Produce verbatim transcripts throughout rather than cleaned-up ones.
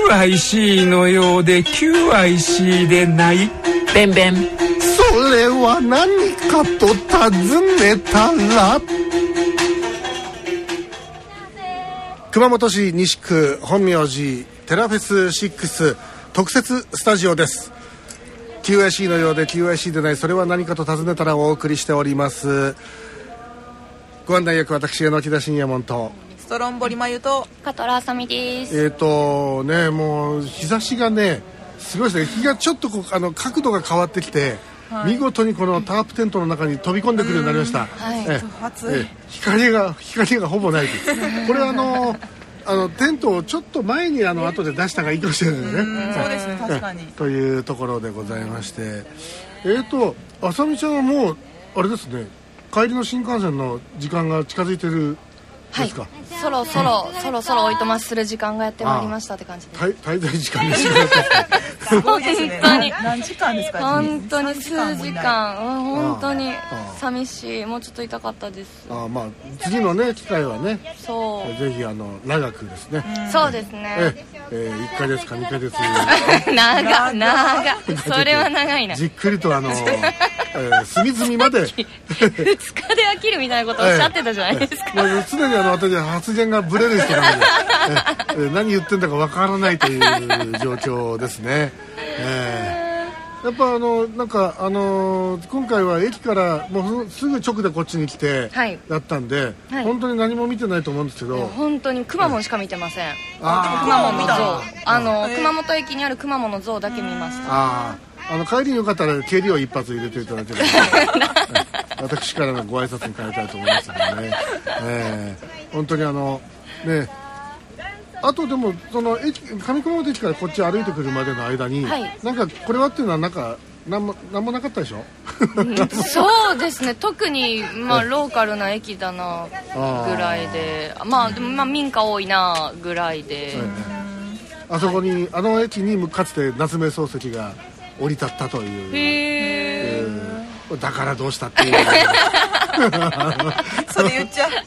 ューアイシー のようで キューアイシー でないベンベン。 それは何かと尋ねたら、熊本市西区本明寺テラフェスシックス特設スタジオです。 キューアイシー のようで キューアイシー でない、それは何かと尋ねたらお送りしております。ご案内役私榎木田信也門とストロンボリマユと加藤あさみです。 えっ、ー、とねもう日差しがねすごいですね。日がちょっとこうあの角度が変わってきて、はい、見事にこのタープテントの中に飛び込んでくるようになりました。 はい、 ええ光が光がほぼないこれはあのあのテントをちょっと前にあの後で出した方がいいかもしれないですね。 そうですね、確かにというところでございまして、えーとあさみちゃんはもうあれですね、帰りの新幹線の時間が近づいてるですか。 はい、そろそろそろそろおいとまする時間がやってまいりましたって感じです。 滞在時間が時間すごいですね。 本当に何時間ですか。 本当に数時間、本当に寂しい。もうちょっと痛かったです。 ああ、まあ次のね機会はね、 そうぜひあの長くですね。 そうですね。 ええー、いっかげつかにかげつ長長それは長いな。 じっくりとあの、えー、隅々までふつかで飽きるみたいなことをおっしゃってたじゃないですか。 えーまあ、常にあの私は発言がブレる人なので、えー、何言ってんだかわからないという状況ですね。えー、やっぱあのなんかあのー、今回は駅からもうすぐ直でこっちに来てだったんで、はい、本当に何も見てないと思うんですけど、 本当にくまモンしか見てません。 くまモンの像、あの熊本駅にあるくまモンの像だけ見ました。 ああの帰りによかったら蹴りを一発入れていただければ私からのご挨拶に変えたいと思いますけどね、えー、本当にあのね、あとでもその駅上熊本駅からこっち歩いてくるまでの間に、はい、なんかこれはっていうのはなんか何も何もなかったでしょそうですね、特に、まあ、ローカルな駅だなぐらいで、まあでもまあ民家多いなぐらいで、 そうね、あそこに、はい、あの駅にかつて夏目漱石が降り立ったという、 へー、 えー、だからどうしたっていうそれ言っちゃう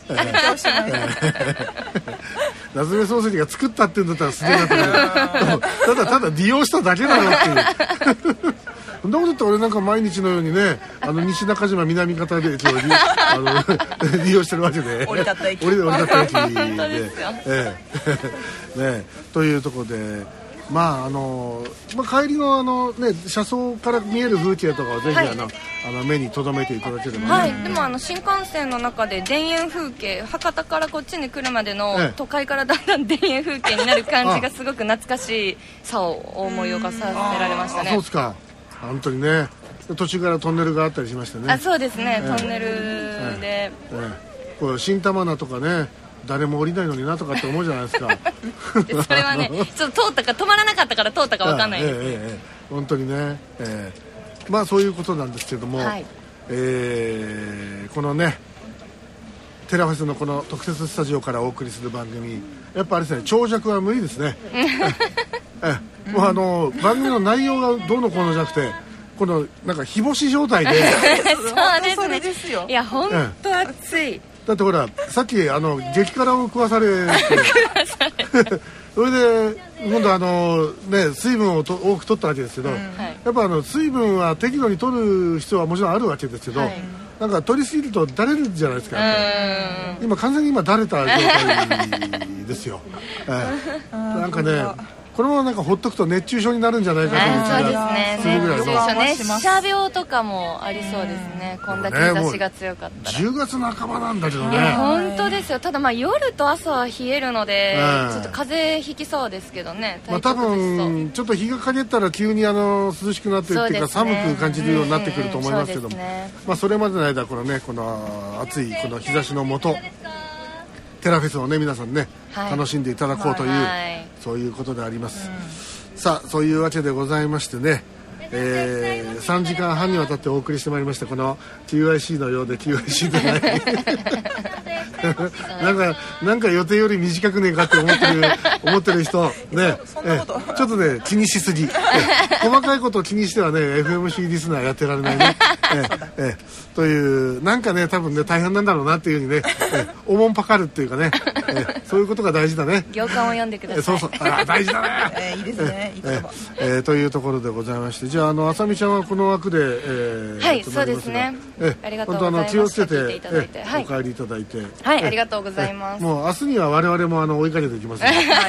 夏目漱石が作ったっていうんだったらすげえなってただただ利用しただけだろっていうそんなこと言って俺なんか毎日のようにね、あの西中島南方であの利用してるわけで、 降り立った駅降り立った駅で本当ですよ、 ええね、というところで、まああのまあ、帰りのあの、ね、車窓から見える風景とかをぜひ、はい、あのあの目に留めていただければ、ね、 はい、でもあの新幹線の中で田園風景、博多からこっちに来るまでの都会からだんだん田園風景になる感じがすごく懐かしさを思い起こさせられましたね。 そうですか、本当にね、途中からトンネルがあったりしましてね。 あ、そうですね、えー、トンネルで、 えーえー、これ新玉名とかね、誰も降りないのになとかって思うじゃないですかそれはね、ちょっと通ったか止まらなかったから通ったか分かんないです、 えーえー、本当にね、えー、まあそういうことなんですけども、はい、えー、このねテラフェスのこの特設スタジオからお送りする番組、やっぱあれですね、長尺は無理ですねええ、もうあの番組の内容がどうのこうのじゃなくて、このなんか日干し状態でそうですね、いや本当暑い、ええ、 だってほらさっきあの激辛を食わされてそれで今度あの、ね、水分をと多く取ったわけですけど、うん、やっぱあの水分は適度に取る必要はもちろんあるわけですけど、はい、なんか取りすぎるとだれるじゃないですか。今完全に今だれた状態ですよ、ええ、なんかねこのままなんかほっとくと熱中症になるんじゃないかという気がするぐらいの、 熱中症、熱射病とかもありそうですね、こんだけ日差しが強かったら。 じゅうがつなかばなんだけどね。 いや本当ですよ。ただまあ夜と朝は冷えるので、ちょっと風邪ひきそうですけどね。 まあ、多分ちょっと日が陰ったら急にあの涼しくなってっていうか、寒く感じるようになってくると思いますけども、まあそれまでの間このね、この暑いこの日差しの下テラフェスをね皆さんね、はい、楽しんでいただこうという、はい、そういうことであります、うん、さあそういうわけでございましてね、えー、さんじかんはんにわたってお送りしてまいりましたこの キューアイシー のようで キューアイシー でないなんかなんか予定より短くねえかって思ってる思ってる人ね、 そんなことえちょっとね気にしすぎ、え細かいことを気にしてはね エフエムシー リスナーやってられないねええというなんかね多分ね大変なんだろうなっていうふうにねえおもんぱかるっていうかねえそういうことが大事だね。 行間を読んでください。 そうそうあ大事だね、 えー、いいですねいい言葉、 えーえー、というところでございまして、じゃああのあさみちゃんはこの枠で、えー、 はいそうですね、えありがとうございます。 気をつけて聞いていただいて、 えはい、 お帰りいただいて、 はいありがとうございます。 もう明日には我々もあの追いかけていきますので、 はい、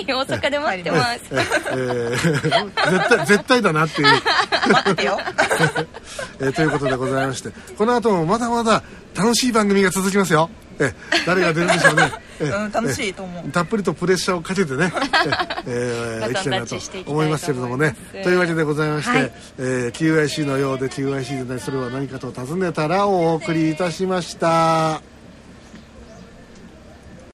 大阪で待ってます。 えー、絶対絶対だなっていう待ってよ、 えー、ということでございまして、この後もまだまだ楽しい番組が続きますよ。え誰が出るんでしょうね。えうん、楽しいと思う。 たっぷりとプレッシャーをかけてね、えー、いきたいなと思いますけれどもね。というわけでございまして、はい、えー、キューアイシー のようで キューアイシー でないそれは何かと尋ねたらをお送りいたしました。